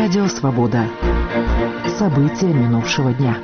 Радио «Свобода». События минувшего дня.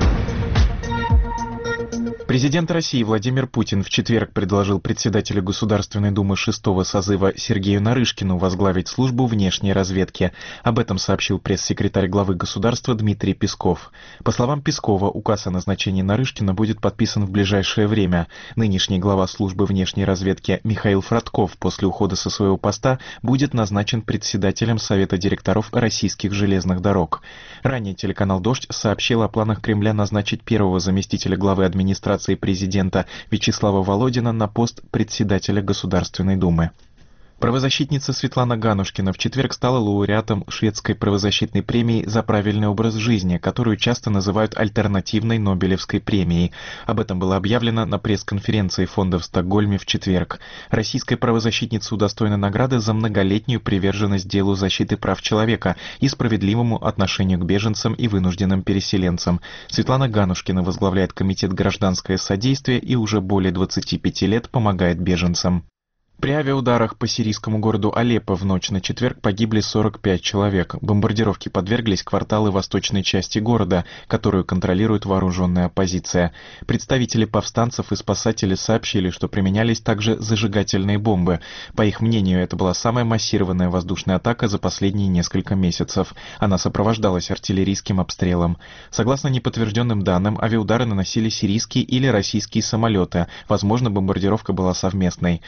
Президент России Владимир Путин в четверг предложил председателю Государственной Думы 6-го созыва Сергею Нарышкину возглавить службу внешней разведки. Об этом сообщил пресс-секретарь главы государства Дмитрий Песков. По словам Пескова, указ о назначении Нарышкина будет подписан в ближайшее время. Нынешний глава службы внешней разведки Михаил Фродков после ухода со своего поста будет назначен председателем Совета директоров российских железных дорог. Ранее телеканал «Дождь» сообщил о планах Кремля назначить первого заместителя главы администрации президента Вячеслава Володина на пост председателя Государственной Думы. Правозащитница Светлана Ганушкина в четверг стала лауреатом шведской правозащитной премии «За правильный образ жизни», которую часто называют альтернативной Нобелевской премией. Об этом было объявлено на пресс-конференции фонда в Стокгольме в четверг. Российская правозащитница удостоена награды за многолетнюю приверженность делу защиты прав человека и справедливому отношению к беженцам и вынужденным переселенцам. Светлана Ганушкина возглавляет комитет «Гражданское содействие» и уже более 25 лет помогает беженцам. При авиаударах по сирийскому городу Алеппо в ночь на четверг погибли 45 человек. Бомбардировке подверглись кварталы восточной части города, которую контролирует вооруженная оппозиция. Представители повстанцев и спасатели сообщили, что применялись также зажигательные бомбы. По их мнению, это была самая массированная воздушная атака за последние несколько месяцев. Она сопровождалась артиллерийским обстрелом. Согласно неподтвержденным данным, авиаудары наносили сирийские или российские самолеты. Возможно, бомбардировка была совместной.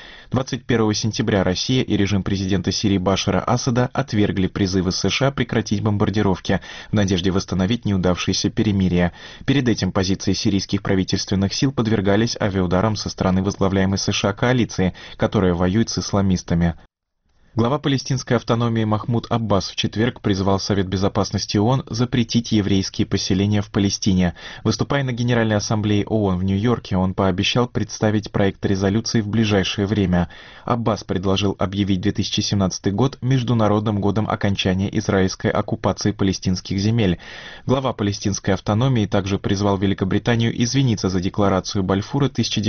21 сентября Россия и режим президента Сирии Башара Асада отвергли призывы США прекратить бомбардировки в надежде восстановить неудавшееся перемирие. Перед этим позиции сирийских правительственных сил подвергались авиаударам со стороны возглавляемой США коалиции, которая воюет с исламистами. Глава палестинской автономии Махмуд Аббас в четверг призвал Совет безопасности ООН запретить еврейские поселения в Палестине. Выступая на Генеральной ассамблее ООН в Нью-Йорке, он пообещал представить проект резолюции в ближайшее время. Аббас предложил объявить 2017 год Международным годом окончания израильской оккупации палестинских земель. Глава палестинской автономии также призвал Великобританию извиниться за декларацию Бальфура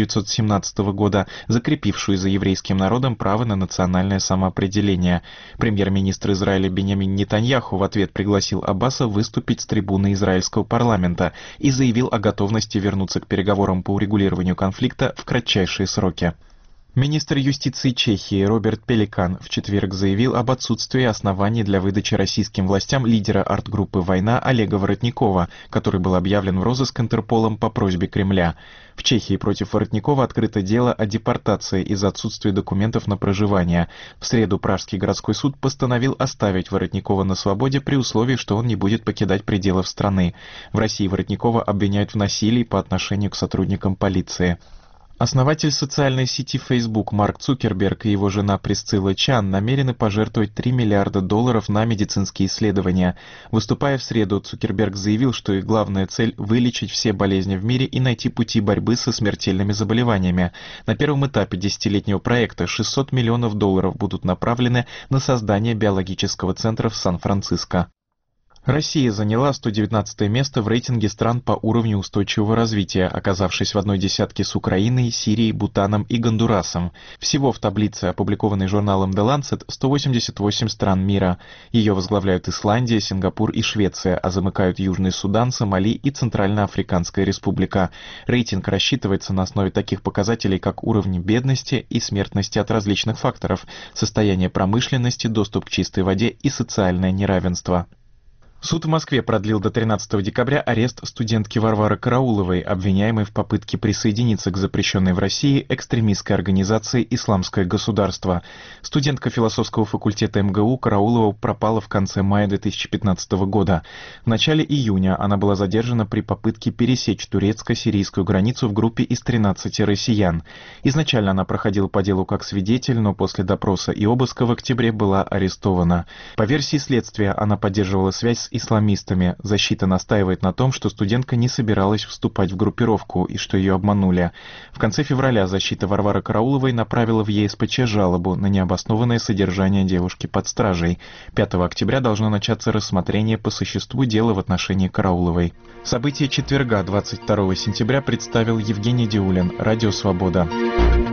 1917 года, закрепившую за еврейским народом право на национальное самоопределение. Премьер-министр Израиля Биньямин Нетаньяху в ответ пригласил Аббаса выступить с трибуны израильского парламента и заявил о готовности вернуться к переговорам по урегулированию конфликта в кратчайшие сроки. Министр юстиции Чехии Роберт Пеликан в четверг заявил об отсутствии оснований для выдачи российским властям лидера арт-группы «Война» Олега Воротникова, который был объявлен в розыск Интерполом по просьбе Кремля. В Чехии против Воротникова открыто дело о депортации из-за отсутствия документов на проживание. В среду Пражский городской суд постановил оставить Воротникова на свободе при условии, что он не будет покидать пределов страны. В России Воротникова обвиняют в насилии по отношению к сотрудникам полиции. Основатель социальной сети Facebook Марк Цукерберг и его жена Присцилла Чан намерены пожертвовать $3 миллиарда на медицинские исследования. Выступая в среду, Цукерберг заявил, что их главная цель – вылечить все болезни в мире и найти пути борьбы со смертельными заболеваниями. На первом этапе 10-летнего проекта $600 миллионов будут направлены на создание биологического центра в Сан-Франциско. Россия заняла 119 место в рейтинге стран по уровню устойчивого развития, оказавшись в одной десятке с Украиной, Сирией, Бутаном и Гондурасом. Всего в таблице, опубликованной журналом The Lancet, 188 стран мира. Ее возглавляют Исландия, Сингапур и Швеция, а замыкают Южный Судан, Сомали и Центральноафриканская Республика. Рейтинг рассчитывается на основе таких показателей, как уровни бедности и смертности от различных факторов, состояние промышленности, доступ к чистой воде и социальное неравенство. Суд в Москве продлил до 13 декабря арест студентки Варвары Карауловой, обвиняемой в попытке присоединиться к запрещенной в России экстремистской организации «Исламское государство». Студентка философского факультета МГУ Караулова пропала в конце мая 2015 года. В начале июня она была задержана при попытке пересечь турецко-сирийскую границу в группе из 13 россиян. Изначально она проходила по делу как свидетель, но после допроса и обыска в октябре была арестована. По версии следствия, она поддерживала связь с исламистами. Защита настаивает на том, что студентка не собиралась вступать в группировку и что ее обманули. В конце февраля защита Варвары Карауловой направила в ЕСПЧ жалобу на необоснованное содержание девушки под стражей. 5 октября должно начаться рассмотрение по существу дела в отношении Карауловой. События четверга, 22 сентября, представил Евгений Диулин, Радио «Свобода».